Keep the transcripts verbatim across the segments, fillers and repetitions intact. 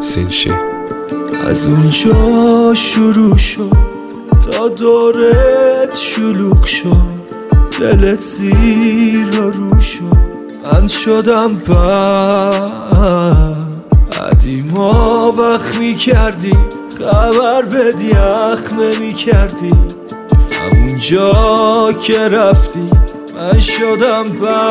زینشی. از اونجا شروع شد تا دورت شلوغ شد، دلت زیر و رو شد، من شدم بد. قدیما وقت می کردی خبر بدی اخمه می کردی، همونجا که رفتی من شدم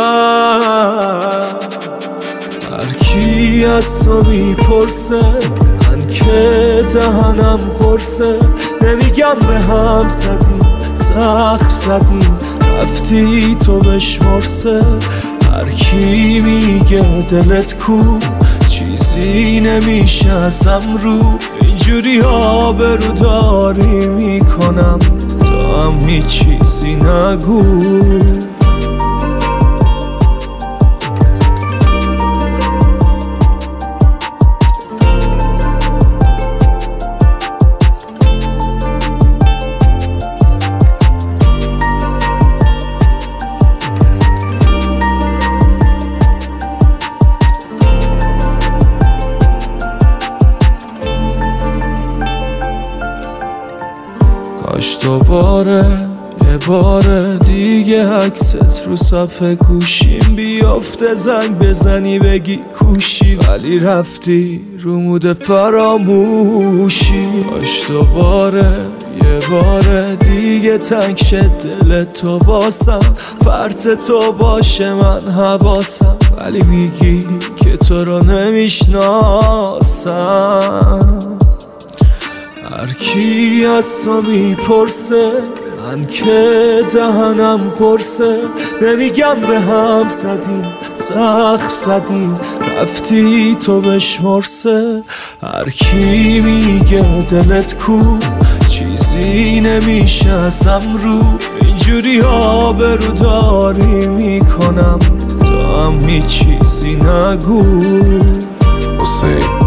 بد. هر کی از تو میپرسه من که دهنم خورسه، نمیگم به هم زدی زخم زدی رفتی تو بشمرسه. هر کی میگه دلت کو چیزی نمیشه ازم رو، اینجوری آبرو داری میکنم تا هم هیچ چیزی نگو. کاش دوباره یه بار دیگه عکست رو صفحه گوشیم بیافته، زنگ بزنی بگی کوشی، ولی رفتی رو مود فراموشی. کاش دوباره یه بار دیگه تنگ شد دل تو واسم، پرت تو باشه من حواسم، ولی میگی که تو رو نمیشناسم. هر کی از تو میپرسه من که دهنم خورسه، نمیگم به هم زدیم زخم زدیم رفتی تو بشمرسه. هر کی میگه دلت کو چیزی نمیشه ازم رو، اینجوری آبرو داری میکنم تا هم هیچ چیزی نگو. حسین